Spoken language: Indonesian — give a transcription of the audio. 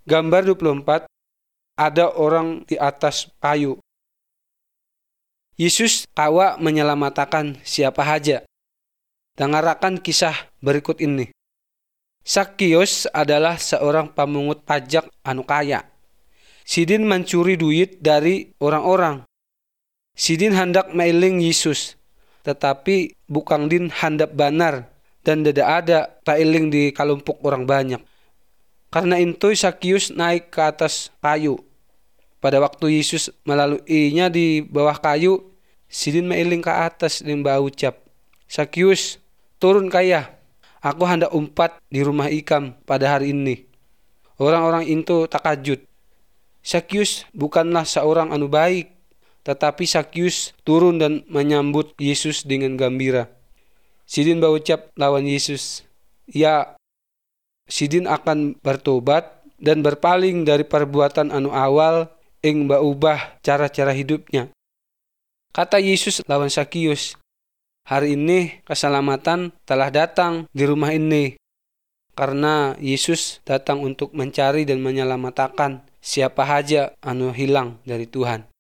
Gambar 24, ada orang di atas kayu. Yesus kawa menyelamatkan siapa saja. Dengarkan kisah berikut ini. Zakius adalah seorang pemungut pajak kaya. Sidin mencuri duit dari orang-orang. Sidin hendak mailing Yesus, tetapi bukan din hendak benar dan tidak ada tailing di kelompok orang banyak. Karena itu Zakius naik ke atas kayu. Pada waktu Yesus melaluinya di bawah kayu, Sidin mailing ke atas dan berucap, "Zakius, turun kaya. Aku hendak umpat di rumah ikam pada hari ini." Orang-orang itu takjub. Zakius bukanlah seorang baik, tetapi Zakius turun dan menyambut Yesus dengan gembira. Sidin berucap lawan Yesus, "Ya, Sidin akan bertobat dan berpaling dari perbuatan awal ing berubah cara-cara hidupnya." Kata Yesus lawan Zakius, "Hari ini keselamatan telah datang di rumah ini." Karena Yesus datang untuk mencari dan menyelamatkan siapa saja hilang dari Tuhan.